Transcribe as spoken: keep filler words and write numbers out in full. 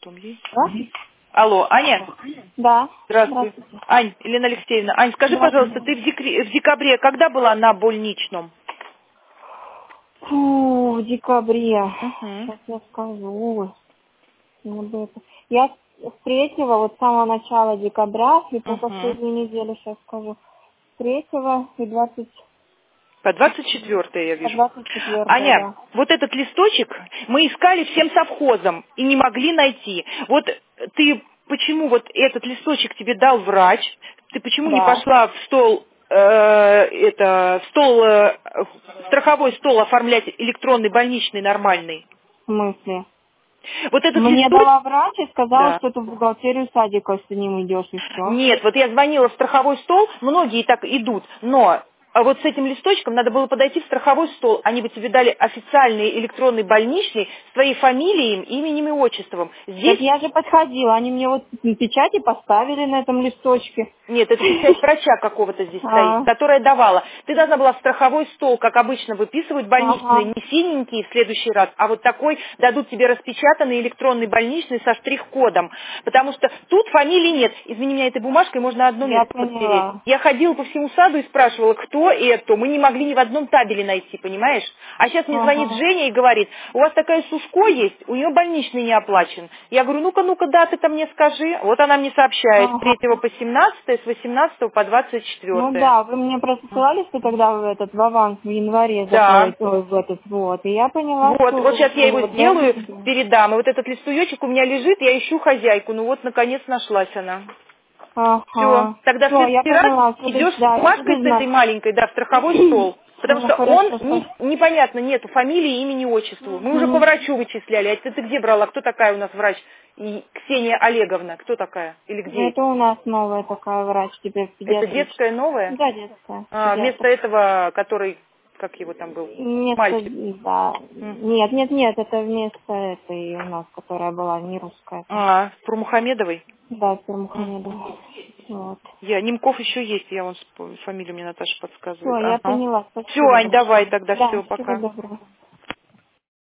потом ей. Да? Алло, Аня? Да. Здравствуй. Здравствуйте. Ань, Елена Алексеевна. Ань, скажи, пожалуйста, ты в, декре- в декабре когда была на больничном? Фу, в декабре. Угу. Сейчас я скажу. Мне бы это- Я с третьего, вот с самого начала декабря, и по Угу. последнюю неделю, сейчас скажу, с третьего и двадцать, По двадцать четвёртое я по вижу. двадцать четвёртое, Аня, да. вот этот листочек мы искали всем совхозом и не могли найти. Вот ты почему вот этот листочек тебе дал врач? Ты почему не Да. пошла в стол, э, это, в стол, э, в страховой стол оформлять электронный больничный нормальный? В смысле? Вот этот Мне листочек... дала врач и сказала, Да. что ты в бухгалтерию садика с ним идешь, и все. Нет, вот я звонила в страховой стол, многие так идут, но а вот с этим листочком надо было подойти в страховой стол. Они бы тебе дали официальный электронный больничный с твоей фамилией, именем и отчеством. Так Здесь я же подходила, они мне вот печати поставили на этом листочке. нет, это печать врача какого-то здесь стоит, А, которая давала. Ты должна была в страховой стол, как обычно, выписывать больничные, Ага. не синенькие в следующий раз, а вот такой дадут тебе распечатанный электронный больничный со штрих-кодом. Потому что тут фамилии нет. Извини меня, этой бумажкой можно одно Я место подпереть. поняла. Я ходила по всему саду и спрашивала, кто это. Мы не могли ни в одном табеле найти, понимаешь? А сейчас мне звонит Ага. Женя и говорит, у вас такая Сушко есть, у нее больничный не оплачен. Я говорю, ну-ка, ну-ка, даты-то мне скажи. Вот она мне сообщает, с Ага. третьего по семнадцатое, с восемнадцатого по двадцать Ну четвёртое. да, вы мне просто ссылались, что тогда в этот в аванс в январе Да. закроете, ой, в этот вот. И я поняла, Вот, вот что сейчас я его вот, да. сделаю, передам. И вот этот листуечек у меня лежит, я ищу хозяйку. Ну вот, наконец, нашлась она. Все. Ага. Тогда в Все, я следующий раз поняла. Следующий, идешь с да, я бумажкой буду с этой знать. маленькой, да, в страховой стол. Потому Ну что он, хорошо, не- что. непонятно, нету фамилии, имени, отчеству. Мы уже по Мгм. врачу вычисляли. А ты, ты где брала? Кто такая у нас врач? И Ксения Олеговна. Кто такая? Или где Это это? у нас новая такая врач, теперь Это педиатрическая. детская новая? Да, детская, А, вместо педиатр. этого, который, как его там был? Вместо, Мальчик. да, М. нет, нет, нет, это вместо этой у нас, которая была не русская там. А, про Мухамедовой? Да, М. Пермухамедова. Вот. Я, Немков еще есть, я вон сп- фамилию мне Наташа Все, подсказывает. я Ага. поняла. Все, Спасибо Ань, давай большое. тогда, Да, все, всего пока. доброго.